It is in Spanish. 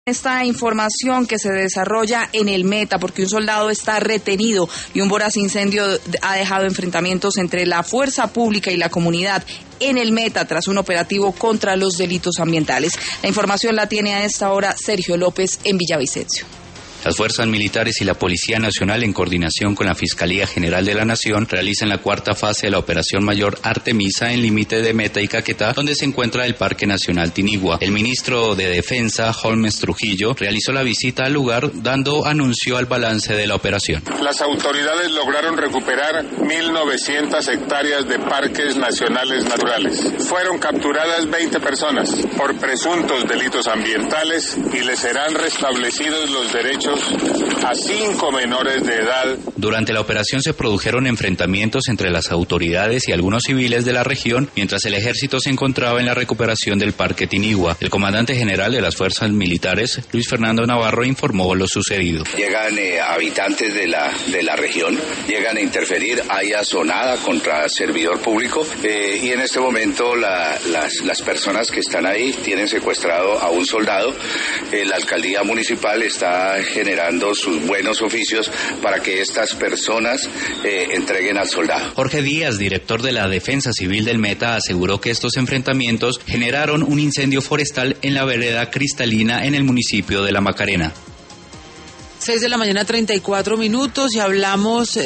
Esta información que se desarrolla en el Meta, porque un soldado está retenido y un voraz incendio ha dejado enfrentamientos entre la fuerza pública y la comunidad en el Meta tras un operativo contra los delitos ambientales. La información la tiene a esta hora Sergio López en Villavicencio. Las fuerzas militares y la Policía Nacional, en coordinación con la Fiscalía General de la Nación, realizan la cuarta fase de la Operación Mayor Artemisa en límite de Meta y Caquetá, donde se encuentra el Parque Nacional Tinigua. El ministro de Defensa, Holmes Trujillo, realizó la visita al lugar, dando anuncio al balance de la operación. Las autoridades lograron recuperar 1.900 hectáreas de parques nacionales naturales. Fueron capturadas 20 personas por presuntos delitos ambientales y les serán restablecidos los derechos a 5 menores de edad. Durante la operación se produjeron enfrentamientos entre las autoridades y algunos civiles de la región, mientras el ejército se encontraba en la recuperación del Parque Tinigua. El comandante general de las fuerzas militares, Luis Fernando Navarro, informó lo sucedido. Llegan habitantes de la región, llegan a interferir, hay asonada contra servidor público y en este momento las personas que están ahí tienen secuestrado a un soldado. La alcaldía municipal está generando sus buenos oficios para que estas personas entreguen al soldado. Jorge Díaz, director de la Defensa Civil del Meta, aseguró que estos enfrentamientos generaron un incendio forestal en la vereda Cristalina en el municipio de La Macarena. 6:34 a.m. y hablamos